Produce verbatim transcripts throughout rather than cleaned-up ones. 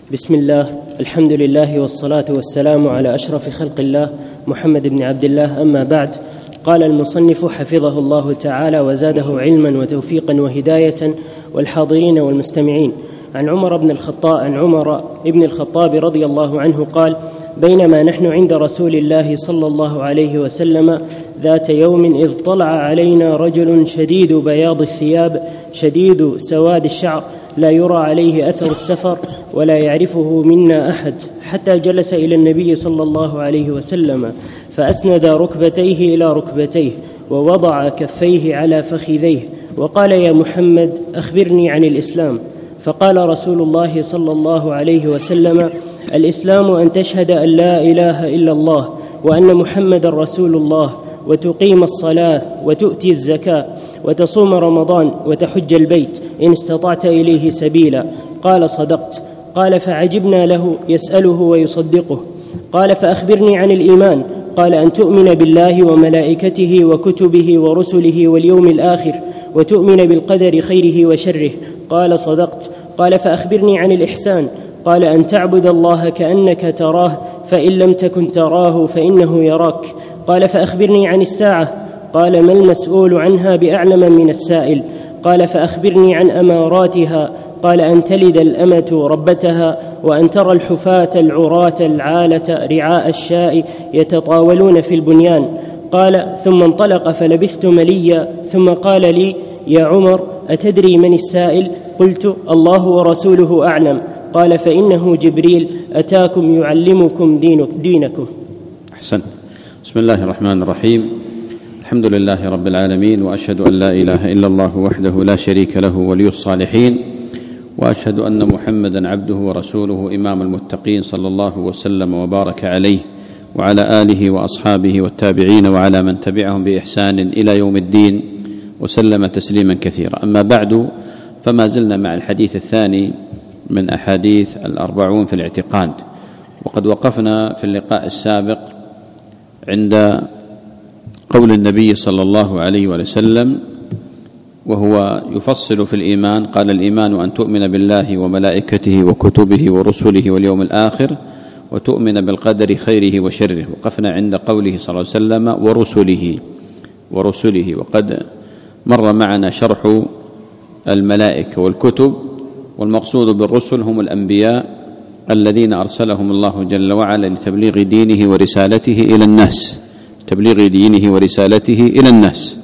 بسم الله، الحمد لله والصلاة والسلام على أشرف خلق الله محمد بن عبد الله، أما بعد. قال المصنف حفظه الله تعالى وزاده علما وتوفيقا وهداية والحاضرين والمستمعين، عن عمر بن الخطاب عن عمر بن الخطاب رضي الله عنه قال: بينما نحن عند رسول الله صلى الله عليه وسلم ذات يوم إذ طلع علينا رجل شديد بياض الثياب شديد سواد الشعر لا يرى عليه أثر السفر ولا يعرفه منا أحد، حتى جلس إلى النبي صلى الله عليه وسلم فأسند ركبتيه إلى ركبتيه ووضع كفيه على فخذيه وقال: يا محمد أخبرني عن الإسلام. فقال رسول الله صلى الله عليه وسلم: الإسلام أن تشهد أن لا إله إلا الله وأن محمد رسول الله، وتقيم الصلاة وتؤتي الزكاة وتصوم رمضان وتحج البيت إن استطعت إليه سبيلا. قال: صدقت. قال: فعجبنا له يسأله ويصدقه. قال: فأخبرني عن الإيمان. قال: أن تؤمن بالله وملائكته وكتبه ورسله واليوم الآخر وتؤمن بالقدر خيره وشره. قال: صدقت. قال: فأخبرني عن الإحسان. قال: أن تعبد الله كأنك تراه فإن لم تكن تراه فإنه يراك. قال: فأخبرني عن الساعة. قال: ما المسؤول عنها بأعلم من السائل. قال: فأخبرني عن أماراتها. قال: أن تلد الأمة ربتها وأن ترى الحفاة العراة العالة رعاء الشاء يتطاولون في البنيان. قال: ثم انطلق فلبثت مليا، ثم قال لي: يا عمر أتدري من السائل؟ قلت: الله ورسوله أعلم. قال: فإنه جبريل أتاكم يعلمكم دينك دينكم. أحسنت. بسم الله الرحمن الرحيم. الحمد لله رب العالمين، وأشهد أن لا إله إلا الله وحده لا شريك له ولي الصالحين، وأشهد أن محمدا عبده ورسوله إمام المتقين، صلى الله وسلم وبارك عليه وعلى آله وأصحابه والتابعين وعلى من تبعهم بإحسان إلى يوم الدين، وسلم تسليما كثيرا. أما بعد، فما زلنا مع الحديث الثاني من أحاديث الأربعون في الاعتقاد، وقد وقفنا في اللقاء السابق عند قول النبي صلى الله عليه وسلم وهو يفصل في الإيمان، قال: الإيمان أن تؤمن بالله وملائكته وكتبه ورسله واليوم الآخر وتؤمن بالقدر خيره وشره. وقفنا عند قوله صلى الله عليه وسلم ورسله ورسله وقد مر معنا شرح الملائكة والكتب، والمقصود بالرسل هم الأنبياء الذين أرسلهم الله جل وعلا لتبليغ دينه ورسالته إلى الناس تبليغ دينه ورسالته إلى الناس.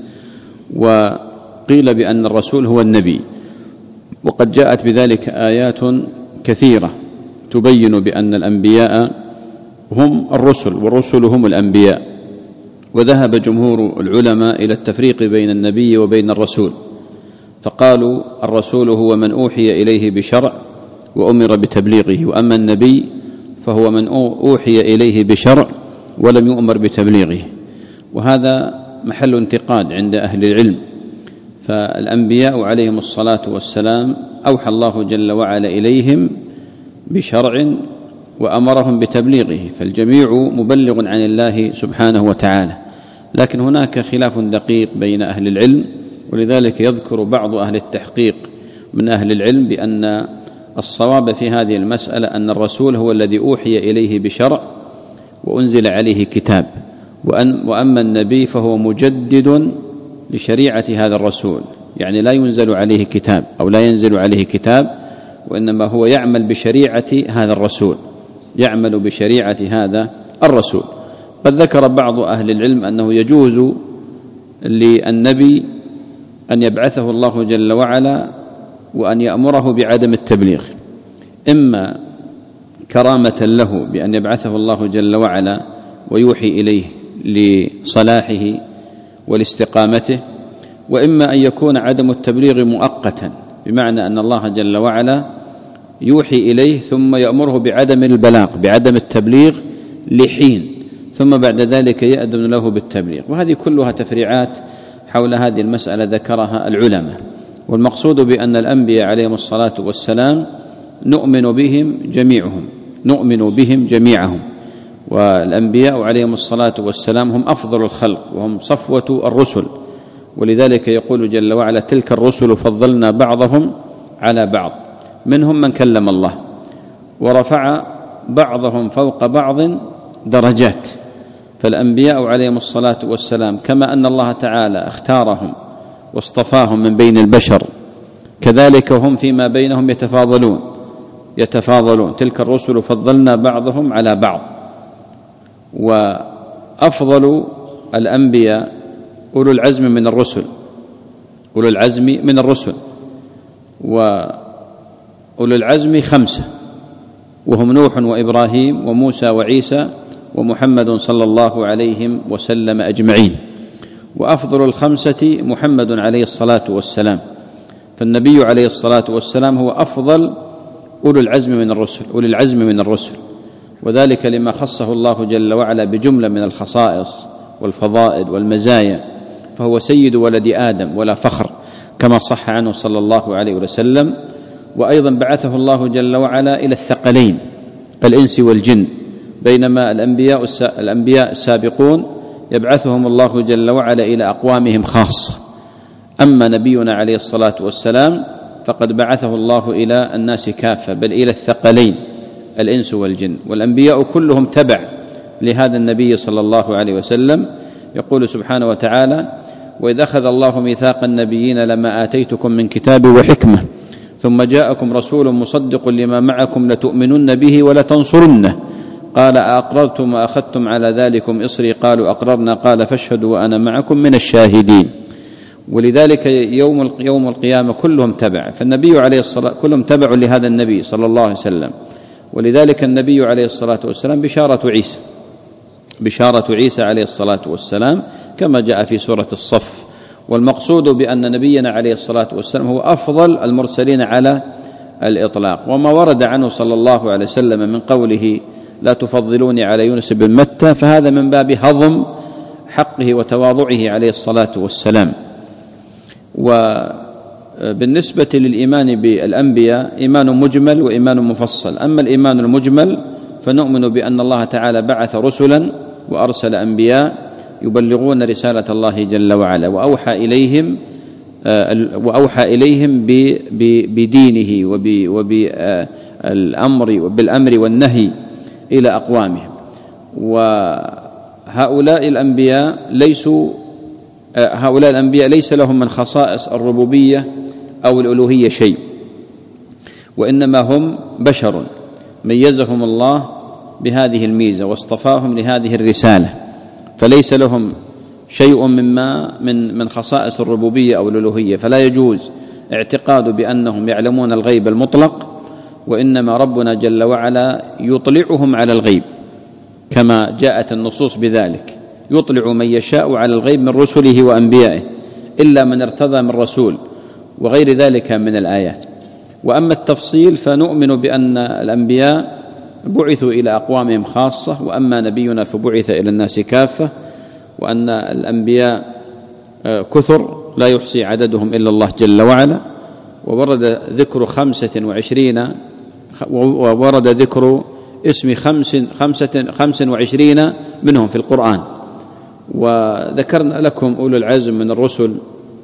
وقيل بأن الرسول هو النبي، وقد جاءت بذلك آيات كثيرة تبين بأن الأنبياء هم الرسل والرسل هم الأنبياء. وذهب جمهور العلماء إلى التفريق بين النبي وبين الرسول، فقالوا: الرسول هو من أوحي إليه بشرع وأمر بتبليغه، وأما النبي فهو من أوحي إليه بشرع ولم يؤمر بتبليغه. وهذا محل انتقاد عند أهل العلم، فالأنبياء عليهم الصلاة والسلام أوحى الله جل وعلا إليهم بشرع وأمرهم بتبليغه، فالجميع مبلغ عن الله سبحانه وتعالى. لكن هناك خلاف دقيق بين أهل العلم، ولذلك يذكر بعض أهل التحقيق من أهل العلم بأن الصواب في هذه المسألة أن الرسول هو الذي أوحي إليه بشرع وأنزل عليه كتاب، وأن وأما النبي فهو مجدد لشريعة هذا الرسول، يعني لا ينزل عليه كتاب أو لا ينزل عليه كتاب، وإنما هو يعمل بشريعة هذا الرسول يعمل بشريعة هذا الرسول. قد ذكر بعض أهل العلم أنه يجوز للنبي أن يبعثه الله جل وعلا وأن يأمره بعدم التبليغ، إما كرامة له بأن يبعثه الله جل وعلا ويوحي إليه لصلاحه ولاستقامته، وإما أن يكون عدم التبليغ مؤقتا، بمعنى أن الله جل وعلا يوحي إليه ثم يأمره بعدم البلاغ بعدم التبليغ لحين، ثم بعد ذلك يأذن له بالتبليغ. وهذه كلها تفريعات حول هذه المسألة ذكرها العلماء. والمقصود بأن الأنبياء عليهم الصلاة والسلام نؤمن بهم جميعهم نؤمن بهم جميعهم والأنبياء عليهم الصلاة والسلام هم أفضل الخلق وهم صفوة الرسل، ولذلك يقول جل وعلا: تلك الرسل فضلنا بعضهم على بعض، منهم من كلم الله، ورفع بعضهم فوق بعض درجات. فالأنبياء عليهم الصلاة والسلام كما أن الله تعالى اختارهم واصطفاهم من بين البشر، كذلك هم فيما بينهم يتفاضلون يتفاضلون تلك الرسل فضلنا بعضهم على بعض. وأفضل الأنبياء أولو العزم من الرسل أولو العزم من الرسل وأولو العزم خمسة، وهم نوح وإبراهيم وموسى وعيسى ومحمد صلى الله عليه وسلم أجمعين. وأفضل الخمسة محمد عليه الصلاة والسلام، فالنبي عليه الصلاة والسلام هو أفضل أولو العزم من الرسل أولي العزم من الرسل، وذلك لما خصه الله جل وعلا بجملة من الخصائص والفضائل والمزايا، فهو سيد ولد آدم ولا فخر كما صح عنه صلى الله عليه وسلم. وأيضا بعثه الله جل وعلا إلى الثقلين الإنس والجن، بينما الأنبياء الأنبياء السابقون يبعثهم الله جل وعلا إلى أقوامهم خاصة. أما نبينا عليه الصلاة والسلام فقد بعثه الله إلى الناس كافة، بل إلى الثقلين الإنس والجن، والأنبياء كلهم تبع لهذا النبي صلى الله عليه وسلم. يقول سبحانه وتعالى: وإذ أخذ الله ميثاق النبيين لما آتيتكم من كتاب وحكمة ثم جاءكم رسول مصدق لما معكم لتؤمنن به ولتنصرنه قال أأقررتم وأخذتم على ذلكم إصري قالوا أقررنا قال فاشهدوا وأنا معكم من الشاهدين. ولذلك يوم يوم القيامة كلهم تبع، فالنبي عليه الصلاة كلهم تبع لهذا النبي صلى الله عليه وسلم. ولذلك النبي عليه الصلاة والسلام بشارة عيسى بشارة عيسى عليه الصلاة والسلام كما جاء في سورة الصف. والمقصود بأن نبينا عليه الصلاة والسلام هو أفضل المرسلين على الإطلاق. وما ورد عنه صلى الله عليه وسلم من قوله لا تفضلوني على يونس بن متى، فهذا من باب هضم حقه وتواضعه عليه الصلاة والسلام. وبالنسبة للإيمان بالأنبياء إيمان مجمل وإيمان مفصل. أما الإيمان المجمل فنؤمن بأن الله تعالى بعث رسلا وأرسل أنبياء يبلغون رسالة الله جل وعلا، وأوحى إليهم وأوحى إليهم بدينه وبالأمر وبالأمر والنهي إلى أقوامهم. وهؤلاء الأنبياء ليسوا هؤلاء الأنبياء ليس لهم من خصائص الربوبية أو الألوهية شيء، وإنما هم بشر ميزهم الله بهذه الميزة واصطفاهم لهذه الرسالة، فليس لهم شيء مما من من خصائص الربوبية أو الألوهية، فلا يجوز اعتقاد بأنهم يعلمون الغيب المطلق، وإنما ربنا جل وعلا يطلعهم على الغيب كما جاءت النصوص بذلك، يطلع من يشاء على الغيب من رسله وأنبيائه إلا من ارتضى من رسول وغير ذلك من الآيات. وأما التفصيل فنؤمن بأن الأنبياء بعثوا إلى أقوامهم خاصة، وأما نبينا فبعث إلى الناس كافة، وأن الأنبياء كثر لا يحصي عددهم إلا الله جل وعلا. وورد ذكر خمسة وعشرين وورد ذكر اسم خمس خمسة خمس وعشرين منهم في القرآن. وذكرنا لكم أولو العزم من الرسل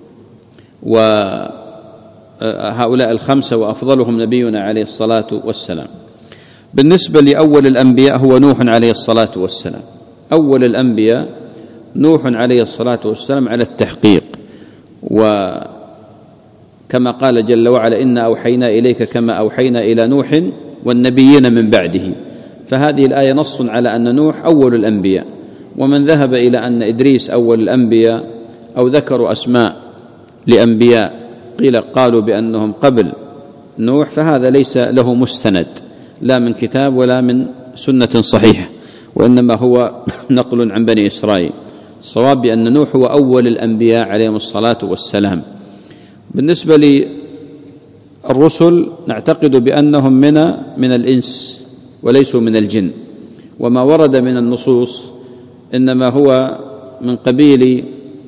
وهؤلاء الخمسة وأفضلهم نبينا عليه الصلاة والسلام. بالنسبة لأول الأنبياء هو نوح عليه الصلاة والسلام. أول الأنبياء نوح عليه الصلاة والسلام على التحقيق، وكما قال جل وعلا إنا أوحينا إليك كما أوحينا إلى نوح والنبيين من بعده، فهذه الآية نص على أن نوح أول الأنبياء. ومن ذهب إلى أن إدريس أول الأنبياء أو ذكروا أسماء لأنبياء قيل قالوا بأنهم قبل نوح، فهذا ليس له مستند لا من كتاب ولا من سنة صحيحة، وإنما هو نقل عن بني إسرائيل. الصواب بأن نوح هو أول الأنبياء عليهم الصلاة والسلام. بالنسبة للرسل نعتقد بأنهم من من الإنس وليسوا من الجن، وما ورد من النصوص إنما هو من قبيل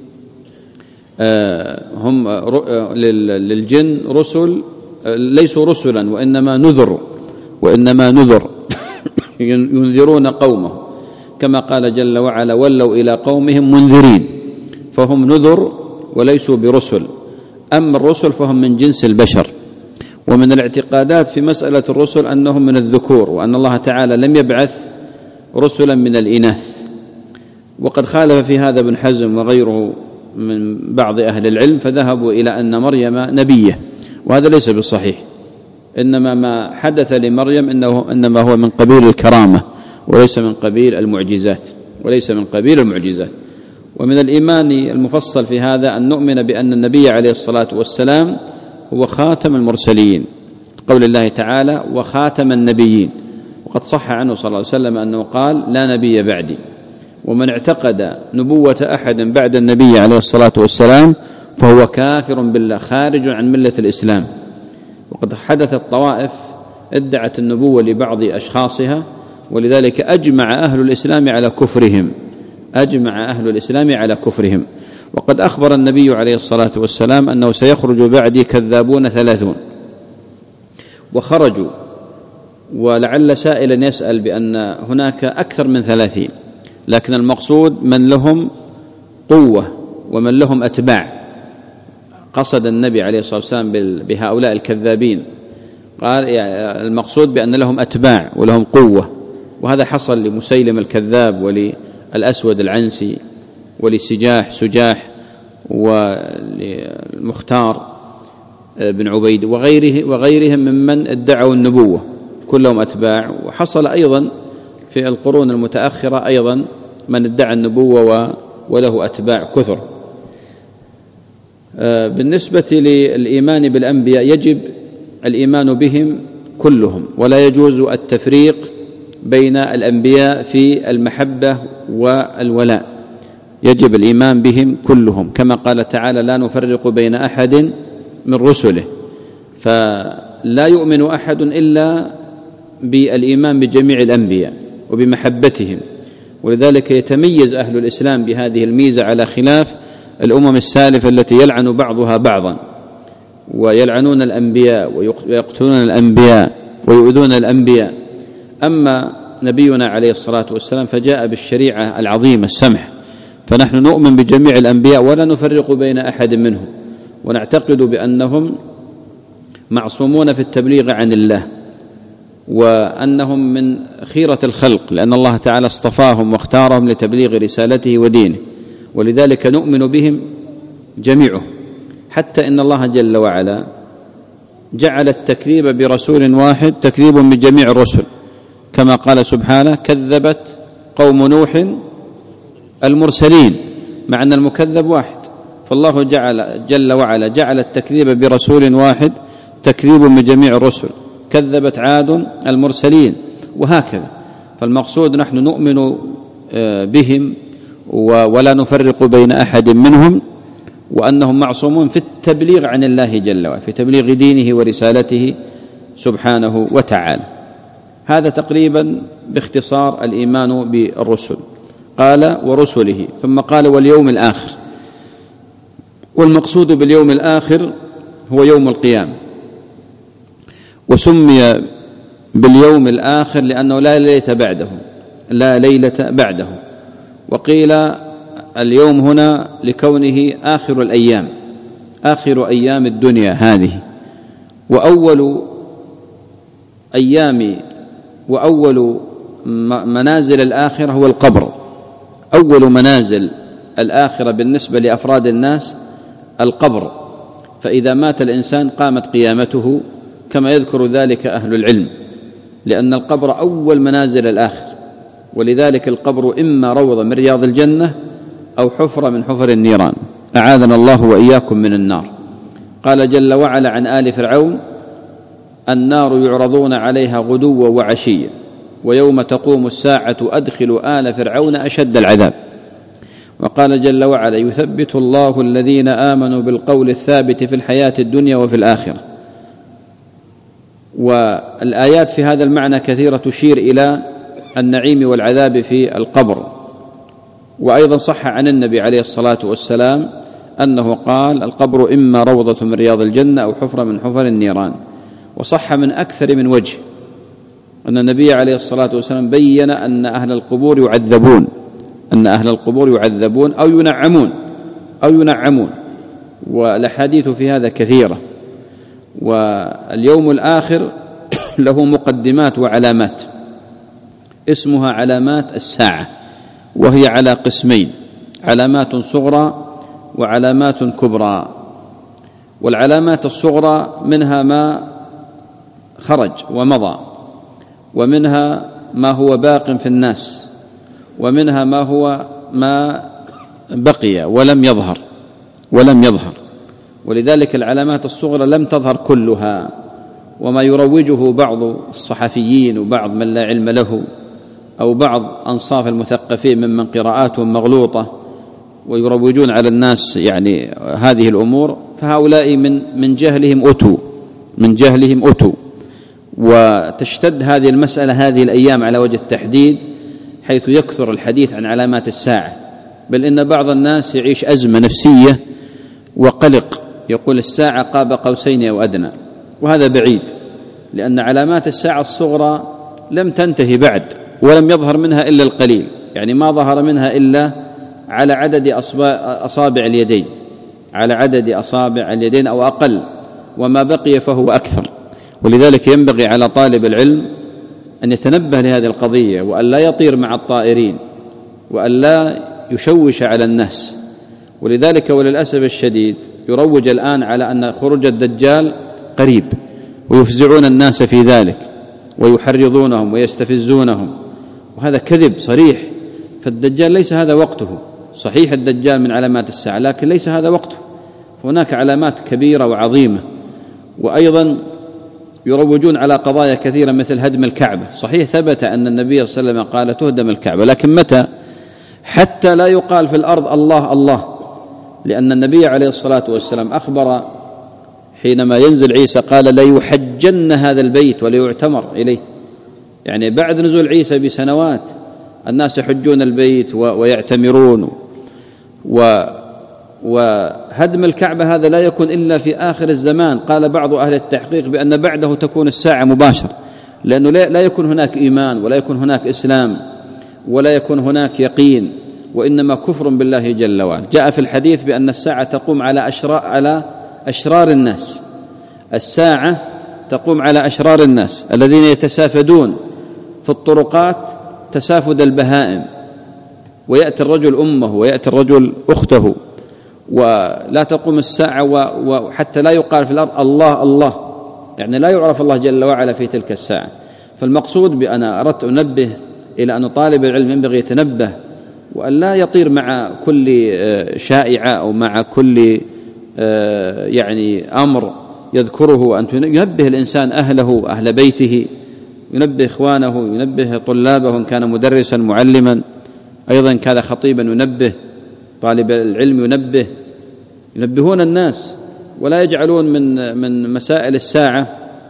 هم للجن رسل ليسوا رسلا وإنما نذر وإنما نذر ينذرون قومه، كما قال جل وعلا ولوا إلى قومهم منذرين، فهم نذر وليسوا برسل. أما الرسل فهم من جنس البشر. ومن الاعتقادات في مسألة الرسل أنهم من الذكور، وأن الله تعالى لم يبعث رسلا من الإناث. وقد خالف في هذا ابن حزم وغيره من بعض أهل العلم، فذهبوا إلى أن مريم نبية، وهذا ليس بالصحيح. إنما ما حدث لمريم إنه إنما هو من قبيل الكرامة وليس من قبيل المعجزات وليس من قبيل المعجزات. ومن الإيمان المفصل في هذا أن نؤمن بأن النبي عليه الصلاة والسلام هو خاتم المرسلين، قول الله تعالى وخاتم النبيين، وقد صح عنه صلى الله عليه وسلم أنه قال لا نبي بعدي. ومن اعتقد نبوة أحد بعد النبي عليه الصلاة والسلام فهو كافر بالله خارج عن ملة الإسلام. وقد حدثت طوائف ادعت النبوة لبعض أشخاصها، ولذلك أجمع أهل الإسلام على كفرهم أجمع أهل الإسلام على كفرهم. وقد أخبر النبي عليه الصلاة والسلام أنه سيخرج بعدي كذابون ثلاثون، وخرجوا، ولعل سائلا يسأل بأن هناك أكثر من ثلاثين، لكن المقصود من لهم قوة ومن لهم أتباع. قصد النبي عليه الصلاة والسلام بهؤلاء الكذابين، قال يعني المقصود بأن لهم أتباع ولهم قوة، وهذا حصل لمسيلم الكذاب وللأسود العنسي ولسجاح سجاح وللمختار بن عبيد وغيره وغيرهم ممن ادعوا النبوة، كلهم أتباع. وحصل أيضا في القرون المتأخرة أيضا من ادعى النبوة وله أتباع كثر. بالنسبة للإيمان بالأنبياء يجب الإيمان بهم كلهم، ولا يجوز التفريق بين الأنبياء في المحبة والولاء، يجب الإيمان بهم كلهم، كما قال تعالى لا نفرق بين أحد من رسله. فلا يؤمن أحد إلا بالإيمان بجميع الأنبياء وبمحبتهم، ولذلك يتميز أهل الإسلام بهذه الميزة على خلاف الأمم السالفة التي يلعن بعضها بعضا، ويلعنون الأنبياء ويقتلون الأنبياء ويؤذون الأنبياء. أما نبينا عليه الصلاة والسلام فجاء بالشريعة العظيمة السمح، فنحن نؤمن بجميع الأنبياء ولا نفرق بين أحد منهم، ونعتقد بأنهم معصومون في التبليغ عن الله، وأنهم من خيرة الخلق، لأن الله تعالى اصطفاهم واختارهم لتبليغ رسالته ودينه، ولذلك نؤمن بهم جميعهم. حتى إن الله جل وعلا جعل التكذيب برسول واحد تكذيب بجميع الرسل، كما قال سبحانه كذبت قوم نوح المرسلين، مع أن المكذب واحد. فالله جعل جل وعلا جعل التكذيب برسول واحد تكذيب بجميع الرسل، كذبت عاد المرسلين، وهكذا. فالمقصود نحن نؤمن بهم ولا نفرق بين أحد منهم، وأنهم معصومون في التبليغ عن الله جل وعلا، في تبليغ دينه ورسالته سبحانه وتعالى. هذا تقريبا باختصار الإيمان بالرسل. قال ورسله، ثم قال واليوم الآخر. والمقصود باليوم الآخر هو يوم القيامة، وسمي باليوم الآخر لأنه لا ليلة بعده لا ليلة بعده وقيل اليوم هنا لكونه آخر الأيام، آخر أيام الدنيا هذه، وأول أيام وأول منازل الآخرة هو القبر. أول منازل الآخرة بالنسبة لأفراد الناس القبر، فإذا مات الإنسان قامت قيامته، كما يذكر ذلك أهل العلم، لأن القبر أول منازل الآخر. ولذلك القبر إما روضة من رياض الجنة أو حفرة من حفر النيران، أعاذنا الله وإياكم من النار. قال جل وعلا عن آل فرعون النار يعرضون عليها غدوا وعشيا ويوم تقوم الساعة أدخلوا آل فرعون أشد العذاب. وقال جل وعلا يثبت الله الذين آمنوا بالقول الثابت في الحياة الدنيا وفي الآخرة. والآيات في هذا المعنى كثيرة تشير إلى النعيم والعذاب في القبر. وأيضا صح عن النبي عليه الصلاة والسلام أنه قال القبر إما روضة من رياض الجنة أو حفرة من حفر النيران. وصح من أكثر من وجه أن النبي عليه الصلاة والسلام بين أن أهل القبور يعذبون أن أهل القبور يعذبون أو ينعمون أو ينعمون والأحاديث في هذا كثيرة. واليوم الآخر له مقدمات وعلامات اسمها علامات الساعة، وهي على قسمين: علامات صغرى وعلامات كبرى. والعلامات الصغرى منها ما خرج ومضى، ومنها ما هو باق في الناس، ومنها ما هو ما بقي ولم يظهر ولم يظهر ولذلك العلامات الصغرى لم تظهر كلها، وما يروجه بعض الصحفيين وبعض من لا علم له أو بعض أنصاف المثقفين ممن قراءاتهم مغلوطة ويروجون على الناس يعني هذه الأمور، فهؤلاء من من جهلهم أتوا من جهلهم أتوا وتشتد هذه المسألة هذه الأيام على وجه التحديد، حيث يكثر الحديث عن علامات الساعة، بل إن بعض الناس يعيش أزمة نفسية وقلق، يقول الساعة قاب قوسين أو أدنى، وهذا بعيد، لأن علامات الساعة الصغرى لم تنتهي بعد، ولم يظهر منها إلا القليل، يعني ما ظهر منها إلا على عدد أصابع اليدين على عدد أصابع اليدين أو أقل، وما بقي فهو أكثر. ولذلك ينبغي على طالب العلم أن يتنبه لهذه القضية، وأن لا يطير مع الطائرين، وأن لا يشوش على الناس. ولذلك وللأسف الشديد يروج الآن على أن خروج الدجال قريب، ويفزعون الناس في ذلك ويحرضونهم ويستفزونهم، وهذا كذب صريح. فالدجال ليس هذا وقته، صحيح الدجال من علامات الساعة، لكن ليس هذا وقته، هناك علامات كبيرة وعظيمة. وأيضا يروجون على قضايا كثيرة مثل هدم الكعبة، صحيح ثبت أن النبي صلى الله عليه وسلم قال تهدم الكعبة، لكن متى؟ حتى لا يقال في الأرض الله الله، لأن النبي عليه الصلاة والسلام أخبر حينما ينزل عيسى قال ليحجن هذا البيت وليعتمر إليه، يعني بعد نزول عيسى بسنوات الناس يحجون البيت ويعتمرون. وهدم الكعبة هذا لا يكون إلا في آخر الزمان، قال بعض أهل التحقيق بأن بعده تكون الساعة مباشر، لأنه لا يكون هناك إيمان ولا يكون هناك إسلام ولا يكون هناك يقين، وإنما كفر بالله جل وعلا. جاء في الحديث بأن الساعة تقوم على أشرار, على أشرار الناس الساعة تقوم على أشرار الناس الذين يتسافدون في الطرقات تسافد البهائم، ويأتي الرجل أمه ويأتي الرجل أخته، ولا تقوم الساعة وحتى لا يقال في الأرض الله الله، يعني لا يعرف الله جل وعلا في تلك الساعة. فالمقصود بأنا أردت أنبه إلى أن طالب العلم ينبغي يتنبه، وأن لا يطير مع كل شائعة أو مع كل يعني أمر يذكره، أن ينبه الإنسان أهله أهل بيته، ينبه إخوانه، ينبه طلابه إن كان مدرسا معلما، أيضا كان خطيبا ينبه، طالب العلم ينبه، ينبهون الناس، ولا يجعلون من من مسائل الساعة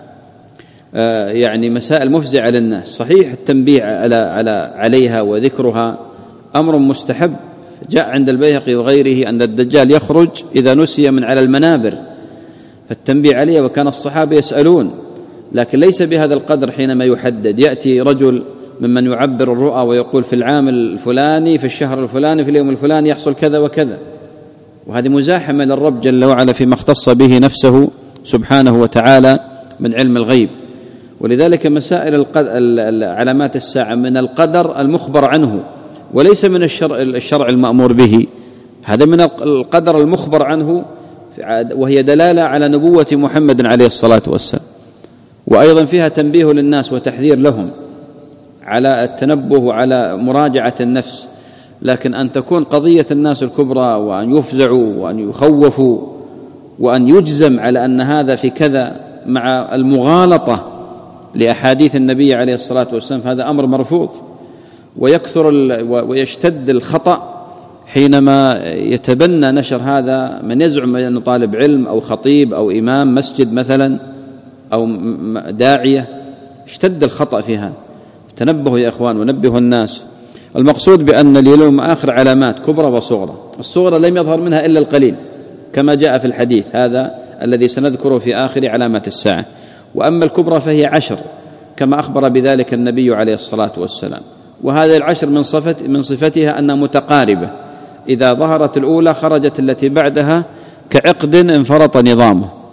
يعني مسائل مفزعة للناس. صحيح التنبيه على على عليها وذكرها أمر مستحب، جاء عند البيهقي وغيره أن الدجال يخرج إذا نسي من على المنابر، فالتنبيه عليه، وكان الصحابة يسألون، لكن ليس بهذا القدر. حينما يحدد يأتي رجل ممن يعبر الرؤى ويقول في العام الفلاني في الشهر الفلاني في اليوم الفلاني يحصل كذا وكذا، وهذه مزاحمة للرب جل وعلا فيما اختص به نفسه سبحانه وتعالى من علم الغيب. ولذلك مسائل علامات الساعة من القدر المخبر عنه، وليس من الشرع, الشرع المأمور به، هذا من القدر المخبر عنه، وهي دلالة على نبوة محمد عليه الصلاة والسلام. وأيضا فيها تنبيه للناس وتحذير لهم على التنبه وعلى مراجعة النفس، لكن أن تكون قضية الناس الكبرى وأن يفزعوا وأن يخوفوا وأن يجزم على أن هذا في كذا مع المغالطة لأحاديث النبي عليه الصلاة والسلام، هذا أمر مرفوض. ويكثر ويشتد الخطأ حينما يتبنى نشر هذا من يزعم أنه طالب علم أو خطيب أو إمام مسجد مثلا أو داعية، اشتد الخطأ في هذا. تنبهوا يا إخوان ونبهوا الناس. المقصود بأن اليوم آخر علامات كبرى وصغرى، الصغرى لم يظهر منها إلا القليل كما جاء في الحديث هذا الذي سنذكره في آخر علامات الساعة، وأما الكبرى فهي عشر كما أخبر بذلك النبي عليه الصلاة والسلام. وهذه العشر من صفت من صفتها أنها متقاربة، إذا ظهرت الأولى خرجت التي بعدها كعقد انفرط نظامه،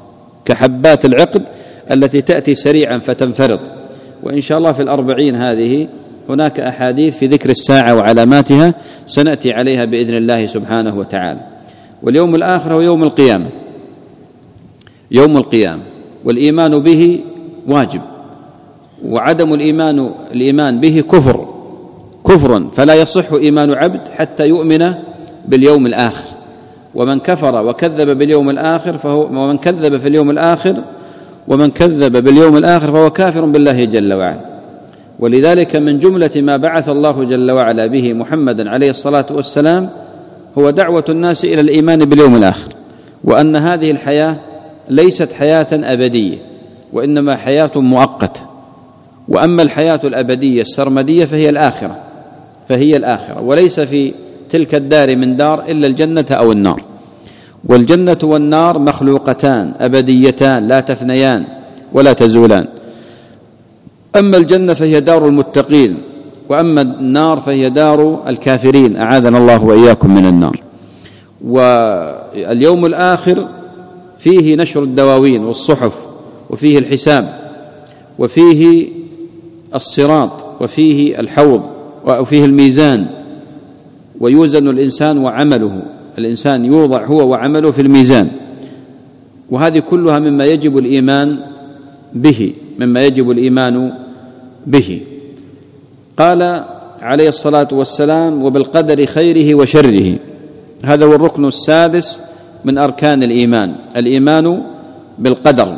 كحبات العقد التي تأتي سريعا فتنفرط. وإن شاء الله في الأربعين هذه هناك أحاديث في ذكر الساعة وعلاماتها سنأتي عليها بإذن الله سبحانه وتعالى. واليوم الآخر هو يوم القيامة، يوم القيامة، والإيمان به واجب، وعدم الإيمان الإيمان به كفر كفر فلا يصح إيمان عبد حتى يؤمن باليوم الآخر. ومن كفر وكذب باليوم الآخر فهو ومن كذب في اليوم الآخر ومن كذب باليوم الآخر فهو كافر بالله جل وعلا. ولذلك من جملة ما بعث الله جل وعلا به محمدا عليه الصلاة والسلام هو دعوة الناس إلى الإيمان باليوم الآخر، وأن هذه الحياة ليست حياة أبدية وإنما حياة مؤقتة، وأما الحياة الأبدية السرمدية فهي الآخرة فهي الآخرة وليس في تلك الدار من دار إلا الجنة أو النار. والجنة والنار مخلوقتان أبديتان لا تفنيان ولا تزولان. أما الجنة فهي دار المتقين، وأما النار فهي دار الكافرين، أعاذنا الله وإياكم من النار. واليوم الآخر فيه نشر الدواوين والصحف، وفيه الحساب، وفيه الصراط، وفيه الحوض، وفيه الميزان، ويوزن الإنسان وعمله، الإنسان يوضع هو وعمله في الميزان. وهذه كلها مما يجب الإيمان به مما يجب الإيمان به. قال عليه الصلاة والسلام: وبالقدر خيره وشره. هذا هو الركن السادس من أركان الإيمان، الإيمان بالقدر،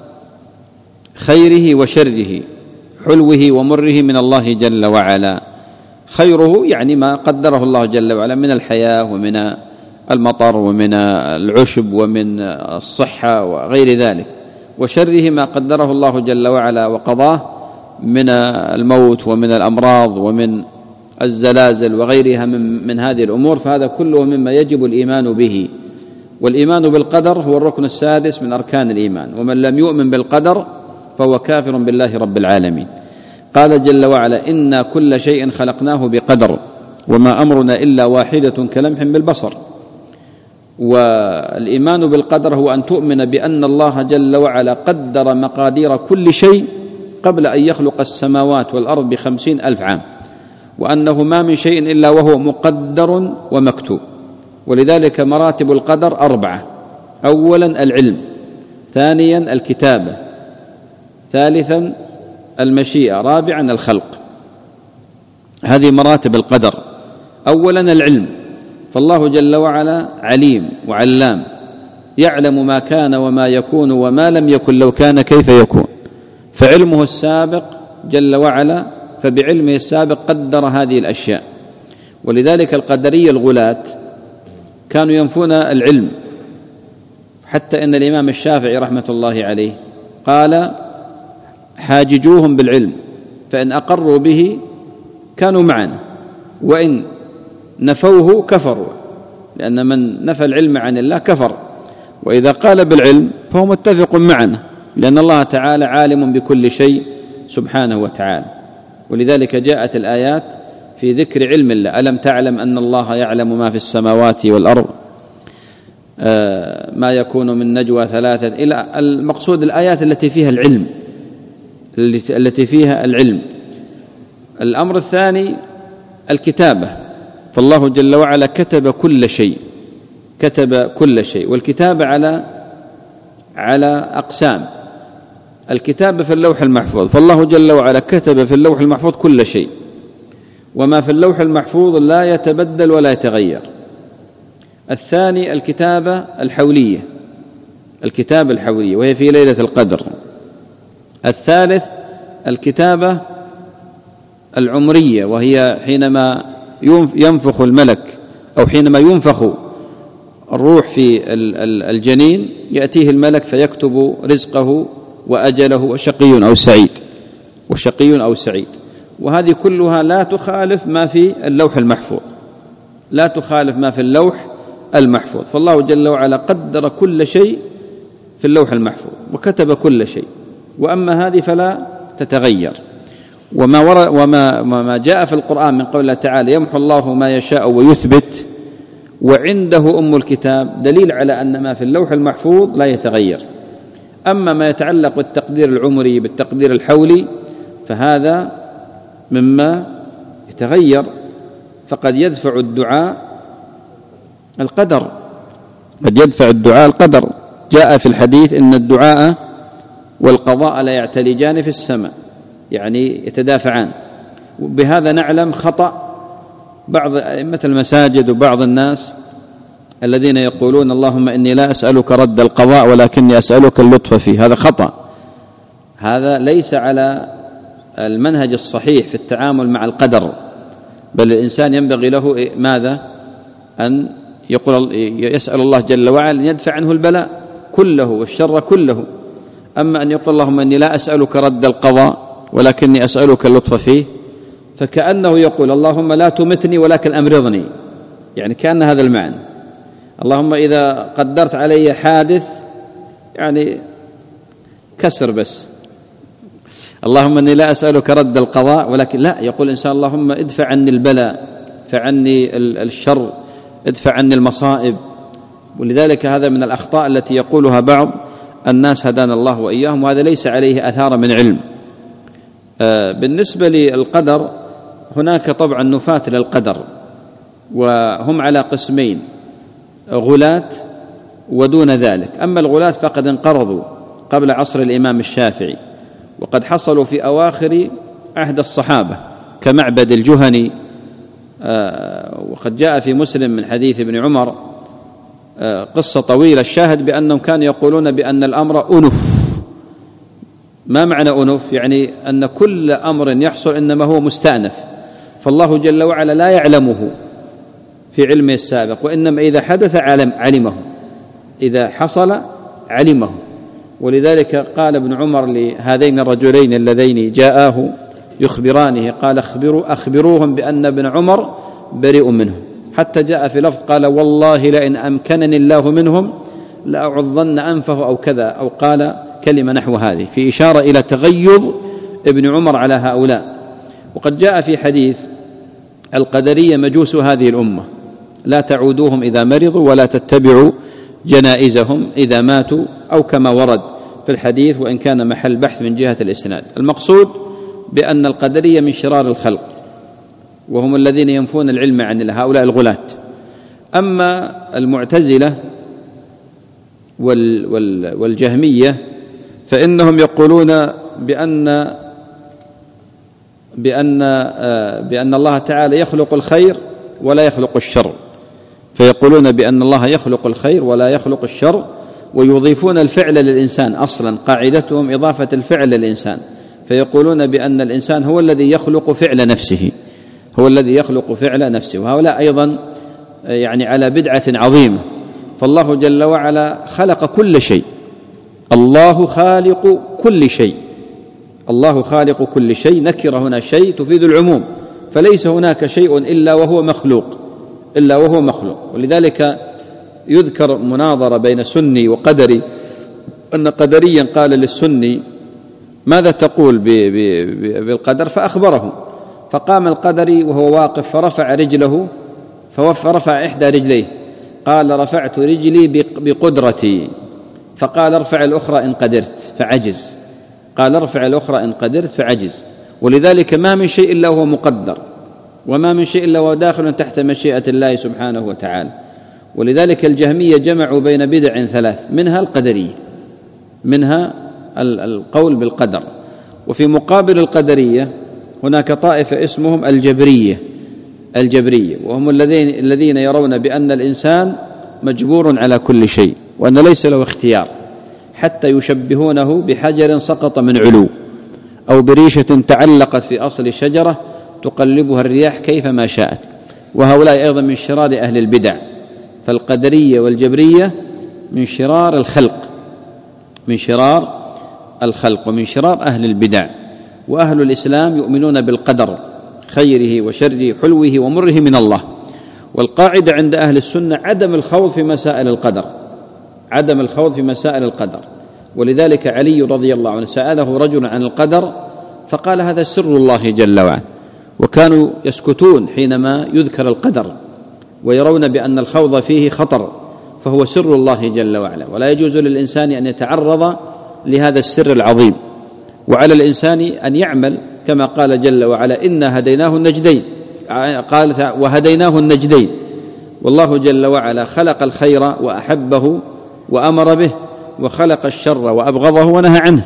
خيره وشره، حلوه ومره من الله جل وعلا. خيره يعني ما قدره الله جل وعلا من الحياة ومن المطر ومن العشب ومن الصحة وغير ذلك، وشره ما قدره الله جل وعلا وقضاه من الموت ومن الأمراض ومن الزلازل وغيرها من, من هذه الأمور. فهذا كله مما يجب الإيمان به. والإيمان بالقدر هو الركن السادس من أركان الإيمان، ومن لم يؤمن بالقدر فهو كافر بالله رب العالمين. قال جل وعلا: إنا كل شيء خلقناه بقدر وما أمرنا إلا واحدة كلمح بالبصر. والإيمان بالقدر هو أن تؤمن بأن الله جل وعلا قدر مقادير كل شيء قبل أن يخلق السماوات والأرض بخمسين ألف عام، وأنه ما من شيء إلا وهو مقدر ومكتوب. ولذلك مراتب القدر أربعة: أولا العلم، ثانيا الكتابة، ثالثا المشيئة، رابعا الخلق. هذه مراتب القدر. أولا العلم، فالله جل وعلا عليم وعلام، يعلم ما كان وما يكون وما لم يكن لو كان كيف يكون. فعلمه السابق جل وعلا، فبعلمه السابق قدر هذه الأشياء. ولذلك القدرية الغلاة كانوا ينفون العلم، حتى إن الإمام الشافعي رحمة الله عليه قال: حاججوهم بالعلم فإن أقروا به كانوا معنا وإن نفوه كفروا، لأن من نفى العلم عن الله كفر، وإذا قال بالعلم فهو متفق معنا، لأن الله تعالى عالم بكل شيء سبحانه وتعالى. ولذلك جاءت الآيات في ذكر علم الله: ألم تعلم أن الله يعلم ما في السماوات والأرض، آه ما يكون من نجوى ثلاثة، إلى المقصود الآيات التي فيها العلم التي فيها العلم. الأمر الثاني الكتابة، فالله جل وعلا كتب كل شيء كتب كل شيء والكتابة على على أقسام. الكتابة في اللوح المحفوظ، فالله جل وعلا كتب في اللوح المحفوظ كل شيء، وما في اللوح المحفوظ لا يتبدل ولا يتغير. الثاني الكتابة الحولية الكتابة الحولية وهي في ليلة القدر. الثالث الكتابة العمرية، وهي حينما ينفخ الملك أو حينما ينفخ الروح في الجنين يأتيه الملك فيكتب رزقه وأجله وشقي أو سعيد وشقي أو سعيد. وهذه كلها لا تخالف ما في اللوح المحفوظ لا تخالف ما في اللوح المحفوظ. فالله جل وعلا قدر كل شيء في اللوح المحفوظ وكتب كل شيء، وأما هذه فلا تتغير. وما, ور... وما... وما جاء في القرآن من قول الله تعالى: يمحو الله ما يشاء ويثبت وعنده أم الكتاب، دليل على أن ما في اللوح المحفوظ لا يتغير. أما ما يتعلق بالتقدير العمري بالتقدير الحولي فهذا مما يتغير، فقد يدفع الدعاء القدر، قد يدفع الدعاء القدر. جاء في الحديث إن الدعاء والقضاء لا يعتلجان في السماء، يعني يتدافعان. بهذا نعلم خطأ بعض أئمة المساجد وبعض الناس الذين يقولون اللهم إني لا أسألك رد القضاء ولكني أسألك اللطف فيه. هذا خطأ، هذا ليس على المنهج الصحيح في التعامل مع القدر، بل الإنسان ينبغي له ماذا؟ أن يقول يسأل الله جل وعلا أن يدفع عنه البلاء كله والشر كله. أما أن يقول اللهم إني لا أسألك رد القضاء ولكني أسألك اللطف فيه، فكأنه يقول اللهم لا تمتني ولكن أمرضني، يعني كأن هذا المعنى. اللهم إذا قدرت علي حادث يعني كسر بس، اللهم إني لا أسألك رد القضاء، ولكن لا، يقول الإنسان اللهم ادفع عني البلاء، ادفع عني الشر، ادفع عني المصائب. ولذلك هذا من الأخطاء التي يقولها بعض الناس هدانا الله وإياهم، وهذا ليس عليه أثار من علم. بالنسبة للقدر هناك طبعا نفاة للقدر، وهم على قسمين: غلاة ودون ذلك. أما الغلاة فقد انقرضوا قبل عصر الإمام الشافعي، وقد حصلوا في أواخر عهد الصحابة كمعبد الجهني. وقد جاء في مسلم من حديث ابن عمر قصة طويلة، الشاهد بأنهم كانوا يقولون بأن الأمر أنف. ما معنى أنف؟ يعني أن كل أمر يحصل إنما هو مستأنف، فالله جل وعلا لا يعلمه في علمه السابق، وإنما إذا حدث علم علمه، إذا حصل علمه. ولذلك قال ابن عمر لهذين الرجلين اللذين جاءاه يخبرانه، قال أخبروا أخبروهم بأن ابن عمر بريء منهم، حتى جاء في لفظ قال والله لئن أمكنني الله منهم لأعضن أنفه أو كذا، أو قال كلمة نحو هذه، في إشارة إلى تغيظ ابن عمر على هؤلاء. وقد جاء في حديث القدرية مجوس هذه الأمة، لا تعودوهم إذا مرضوا ولا تتبعوا جنائزهم إذا ماتوا، أو كما ورد في الحديث وإن كان محل بحث من جهة الإسناد. المقصود بأن القدرية من شرار الخلق، وهم الذين ينفون العلم عن هؤلاء الغلاة. أما المعتزلة والجهمية فإنهم يقولون بأن بأن بأن الله تعالى يخلق الخير ولا يخلق الشر، فيقولون بأن الله يخلق الخير ولا يخلق الشر، ويضيفون الفعل للإنسان. أصلا قاعدتهم إضافة الفعل للإنسان، فيقولون بأن الإنسان هو الذي يخلق فعل نفسه، هو الذي يخلق فعل نفسه. وهؤلاء أيضا يعني على بدعة عظيمة، فالله جل وعلا خلق كل شيء، الله خالق كل شيء، الله خالق كل شيء. نكر هنا شيء تفيد العموم، فليس هناك شيء إلا وهو مخلوق، إلا وهو مخلوق. ولذلك يذكر مناظرة بين سني وقدري، أن قدريا قال للسني ماذا تقول بالقدر؟ فأخبره، فقام القدري وهو واقف فرفع رجله، فرفع إحدى رجليه، قال رفعت رجلي بقدرتي، فقال ارفع الأخرى إن قدرت، فعجز، قال ارفع الأخرى إن قدرت، فعجز. ولذلك ما من شيء إلا هو مقدر، وما من شيء إلا هو داخل تحت مشيئة الله سبحانه وتعالى. ولذلك الجهمية جمعوا بين بدع ثلاث، منها القدرية، منها القول بالقدر. وفي مقابل القدرية هناك طائفة اسمهم الجبرية، الجبرية وهم الذين الذين يرون بأن الإنسان مجبور على كل شيء، وأن ليس له اختيار، حتى يشبهونه بحجر سقط من علو، أو بريشة تعلقت في أصل شجرة تقلبها الرياح كيفما شاءت. وهؤلاء أيضا من شرار أهل البدع، فالقدرية والجبرية من شرار الخلق، من شرار الخلق ومن شرار أهل البدع. وأهل الإسلام يؤمنون بالقدر، خيره وشره، حلوه ومره من الله. والقاعدة عند أهل السنة عدم الخوض في مسائل القدر، عدم الخوض في مسائل القدر. ولذلك علي رضي الله عنه سأله رجل عن القدر فقال هذا سر الله جل وعلا، وكانوا يسكتون حينما يذكر القدر، ويرون بأن الخوض فيه خطر، فهو سر الله جل وعلا، ولا يجوز للإنسان أن يتعرض لهذا السر العظيم. وعلى الإنسان أن يعمل كما قال جل وعلا: إنا هديناه النجدين، قال وهديناه النجدين. والله جل وعلا خلق الخير وأحبه وأمر به، وخلق الشر وأبغضه ونهى عنه،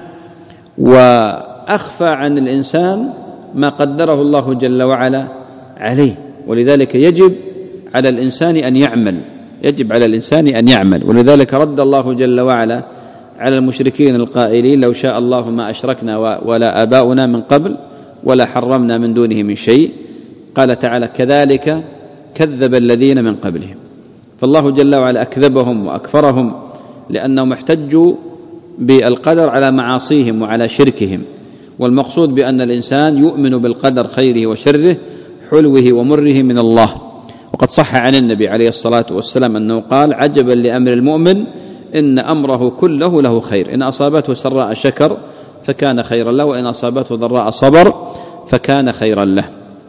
وأخفى عن الإنسان ما قدره الله جل وعلا عليه. ولذلك يجب على الإنسان أن يعمل، يجب على الإنسان أن يعمل. ولذلك رد الله جل وعلا على المشركين القائلين: لو شاء الله ما أشركنا ولا آباؤنا من قبل ولا حرمنا من دونه من شيء. قال تعالى: كذلك كذب الذين من قبلهم. فالله جل وعلا أكذبهم وأكفرهم لأنهم احتجوا بالقدر على معاصيهم وعلى شركهم. والمقصود بأن الإنسان يؤمن بالقدر خيره وشره، حلوه ومره من الله. وقد صح عن النبي عليه الصلاة والسلام أنه قال: عجبا لأمر المؤمن إن أمره كله له خير، إن أصابته سراء شكر فكان خيرا له، وإن أصابته ضراء صبر فكان خيرا له.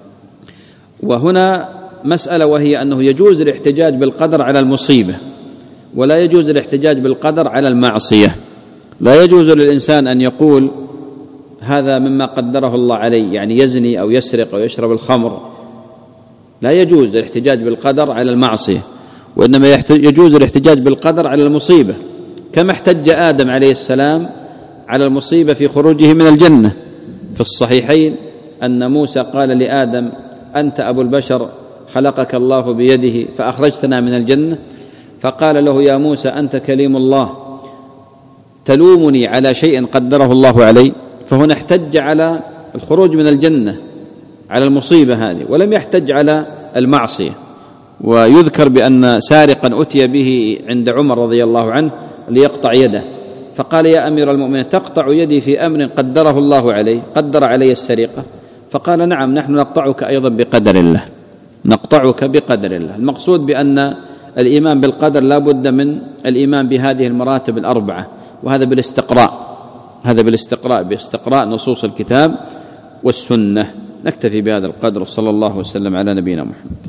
وهنا مسألة، وهي أنه يجوز الاحتجاج بالقدر على المصيبة، ولا يجوز الاحتجاج بالقدر على المعصية. لا يجوز للإنسان أن يقول هذا مما قدره الله عليه، يعني يزني أو يسرق أو يشرب الخمر. لا يجوز الاحتجاج بالقدر على المعصية، وإنما يجوز الاحتجاج بالقدر على المصيبة، كما احتج آدم عليه السلام على المصيبة في خروجه من الجنة. في الصحيحين أن موسى قال لآدم: أنت أبو البشر، خلقك الله بيده فأخرجتنا من الجنة. فقال له: يا موسى أنت كليم الله، تلومني على شيء قدره الله علي؟ فهنا احتج على الخروج من الجنة، على المصيبة هذه، ولم يحتج على المعصية. ويذكر بأن سارقا أتي به عند عمر رضي الله عنه ليقطع يده، فقال: يا أمير المؤمنين، تقطع يدي في أمر قدره الله علي، قدر علي السرقة؟ فقال: نعم، نحن نقطعك أيضا بقدر الله، نقطعك بقدر الله. المقصود بأن الإيمان بالقدر لا بد من الإيمان بهذه المراتب الأربعة، وهذا بالاستقراء، هذا بالاستقراء باستقراء نصوص الكتاب والسنة. نكتفي بهذا القدر، صلى الله وسلم على نبينا محمد.